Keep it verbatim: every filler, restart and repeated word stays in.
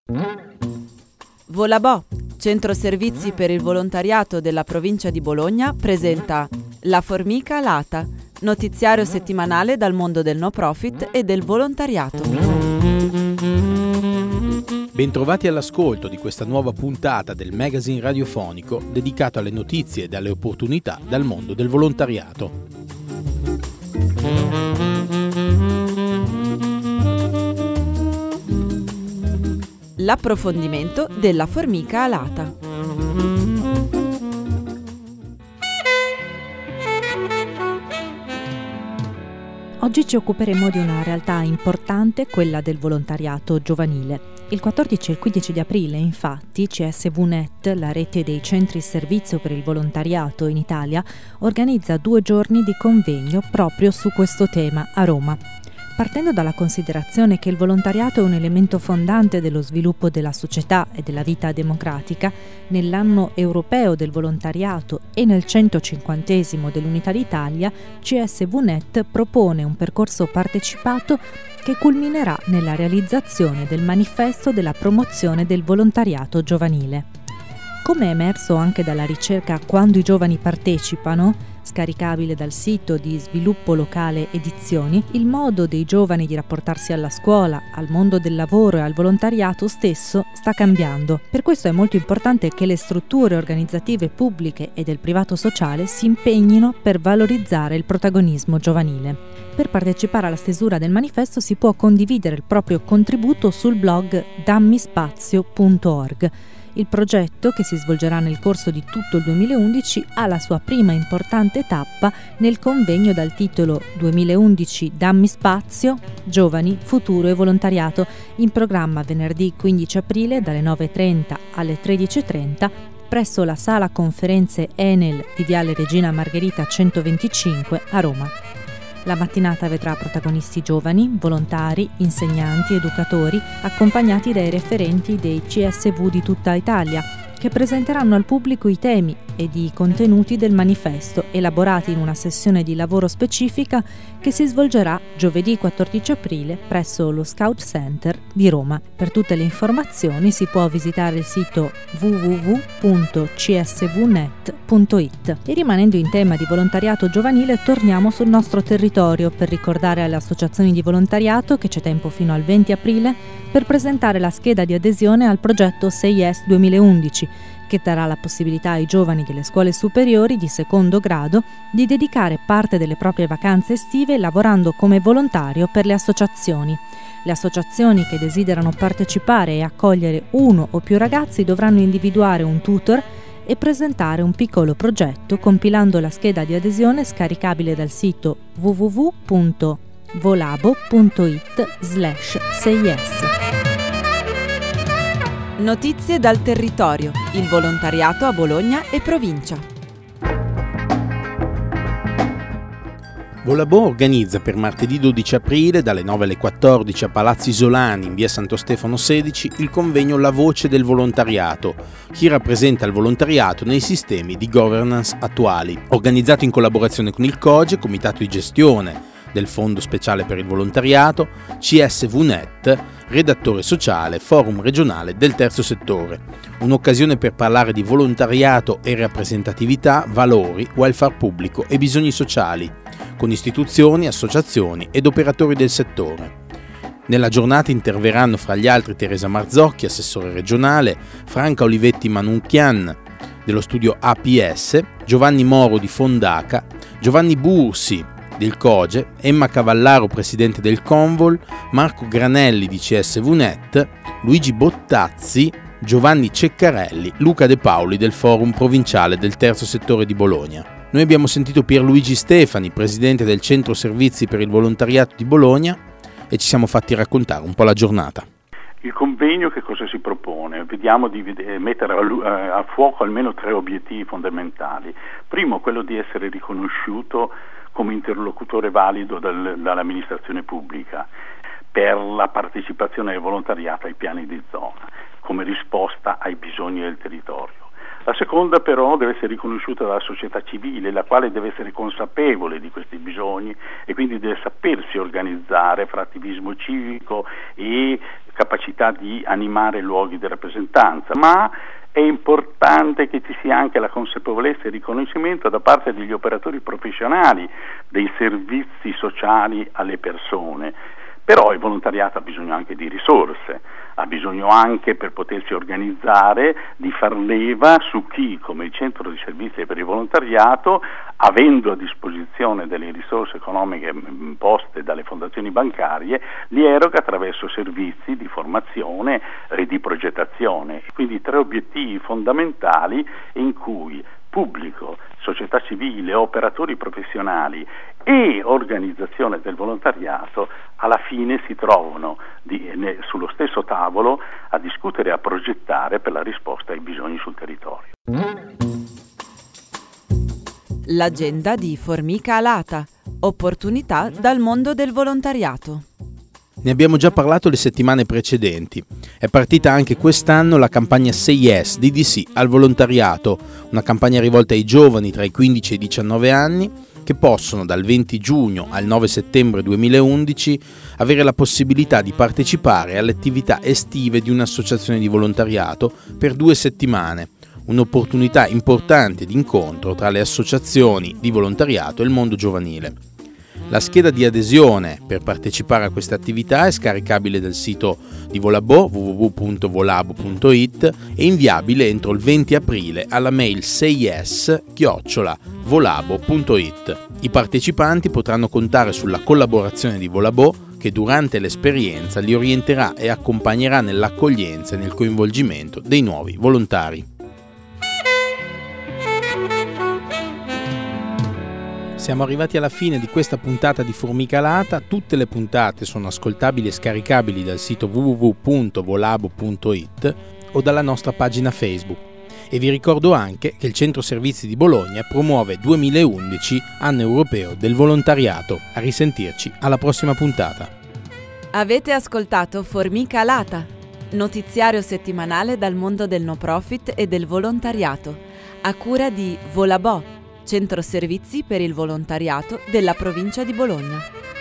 Volabò, centro servizi per il volontariato della provincia di Bologna, presenta La Formica Alata, notiziario settimanale dal mondo del no profit e del volontariato. Bentrovati all'ascolto di questa nuova puntata del magazine radiofonico dedicato alle notizie e alle opportunità dal mondo del volontariato. L'approfondimento della formica alata. Oggi ci occuperemo di una realtà importante, quella del volontariato giovanile. Il quattordici e il quindici di aprile, infatti, C S V Net, la rete dei centri servizio per il volontariato in Italia, organizza due giorni di convegno proprio su questo tema a Roma. Partendo dalla considerazione che il volontariato è un elemento fondante dello sviluppo della società e della vita democratica, nell'anno europeo del volontariato e nel centocinquantesimo dell'Unità d'Italia, C S V Net propone un percorso partecipato che culminerà nella realizzazione del manifesto della promozione del volontariato giovanile. Come è emerso anche dalla ricerca Quando i giovani partecipano, scaricabile dal sito di Sviluppo Locale Edizioni, il modo dei giovani di rapportarsi alla scuola, al mondo del lavoro e al volontariato stesso sta cambiando. Per questo è molto importante che le strutture organizzative pubbliche e del privato sociale si impegnino per valorizzare il protagonismo giovanile. Per partecipare alla stesura del manifesto si può condividere il proprio contributo sul blog dammispazio punto org. Il progetto, che si svolgerà nel corso di tutto il duemilaundici, ha la sua prima importante tappa nel convegno dal titolo duemilaundici Dammi Spazio, Giovani, Futuro e Volontariato, in programma venerdì quindici aprile dalle nove e trenta alle tredici e trenta presso la sala conferenze Enel di Viale Regina Margherita centoventicinque a Roma. La mattinata vedrà protagonisti giovani, volontari, insegnanti, educatori, accompagnati dai referenti dei C S V di tutta Italia, che presenteranno al pubblico i temi ed i contenuti del manifesto, elaborati in una sessione di lavoro specifica che si svolgerà giovedì quattordici aprile presso lo Scout Center di Roma. Per tutte le informazioni si può visitare il sito w w w punto c s v net punto i t. E rimanendo in tema di volontariato giovanile, torniamo sul nostro territorio per ricordare alle associazioni di volontariato che c'è tempo fino al venti aprile per presentare la scheda di adesione al progetto sei S duemilaundici, che darà la possibilità ai giovani delle scuole superiori di secondo grado di dedicare parte delle proprie vacanze estive lavorando come volontario per le associazioni. Le associazioni che desiderano partecipare e accogliere uno o più ragazzi dovranno individuare un tutor e presentare un piccolo progetto compilando la scheda di adesione scaricabile dal sito w w w punto volabo punto i t slash sei s. Notizie dal territorio, il volontariato a Bologna e provincia. Volabò organizza per martedì dodici aprile dalle nove alle quattordici a Palazzo Isolani in via Santo Stefano sedici il convegno La Voce del Volontariato, chi rappresenta il volontariato nei sistemi di governance attuali, organizzato in collaborazione con il C O G E, Comitato di Gestione del Fondo Speciale per il Volontariato, C S V Net, redattore sociale, forum regionale del terzo settore. Un'occasione per parlare di volontariato e rappresentatività, valori, welfare pubblico e bisogni sociali, con istituzioni, associazioni ed operatori del settore. Nella giornata interverranno fra gli altri Teresa Marzocchi, assessore regionale, Franca Olivetti Manunchian dello studio A P S, Giovanni Moro di Fondaca, Giovanni Bursi del C O G E, Emma Cavallaro, presidente del Convol, Marco Granelli di C S V Net, Luigi Bottazzi, Giovanni Ceccarelli, Luca De Paoli del Forum Provinciale del Terzo Settore di Bologna. Noi abbiamo sentito Pierluigi Stefani, presidente del Centro Servizi per il Volontariato di Bologna, e ci siamo fatti raccontare un po' la giornata. Il convegno che cosa si propone? Vediamo di mettere a, a fuoco almeno tre obiettivi fondamentali. Primo, quello di essere riconosciuto come interlocutore valido dal, dall'amministrazione pubblica per la partecipazione del volontariato ai piani di zona, come risposta ai bisogni del territorio. La seconda però deve essere riconosciuta dalla società civile, la quale deve essere consapevole di questi bisogni e quindi deve sapersi organizzare fra attivismo civico e capacità di animare luoghi di rappresentanza, ma è importante che ci sia anche la consapevolezza e il riconoscimento da parte degli operatori professionali dei servizi sociali alle persone. Però il volontariato ha bisogno anche di risorse, ha bisogno anche, per potersi organizzare, di far leva su chi, come il Centro di Servizi per il Volontariato, avendo a disposizione delle risorse economiche imposte dalle fondazioni bancarie, li eroga attraverso servizi di formazione e di progettazione. Quindi tre obiettivi fondamentali in cui pubblico, società civile, operatori professionali e organizzazione del volontariato alla fine si trovano di, ne, sullo stesso tavolo a discutere e a progettare per la risposta ai bisogni sul territorio. L'agenda di Formica Alata. Opportunità dal mondo del volontariato. Ne abbiamo già parlato le settimane precedenti. È partita anche quest'anno la campagna Say Yes di D C al volontariato, una campagna rivolta ai giovani tra i quindici e i diciannove anni che possono dal venti giugno al nove settembre duemilaundici avere la possibilità di partecipare alle attività estive di un'associazione di volontariato per due settimane. Un'opportunità importante di incontro tra le associazioni di volontariato e il mondo giovanile. La scheda di adesione per partecipare a questa attività è scaricabile dal sito di Volabo w w w punto volabo punto i t e inviabile entro il venti aprile alla mail sayyes chiocciola volabo punto i t. I partecipanti potranno contare sulla collaborazione di Volabo che durante l'esperienza li orienterà e accompagnerà nell'accoglienza e nel coinvolgimento dei nuovi volontari. Siamo arrivati alla fine di questa puntata di Formica Alata. Tutte le puntate sono ascoltabili e scaricabili dal sito w w w punto volabo punto i t o dalla nostra pagina Facebook. E vi ricordo anche che il Centro Servizi di Bologna promuove duemilaundici Anno Europeo del Volontariato. A risentirci alla prossima puntata. Avete ascoltato Formica Alata, notiziario settimanale dal mondo del no profit e del volontariato, a cura di Volabo, Centro Servizi per il Volontariato della provincia di Bologna.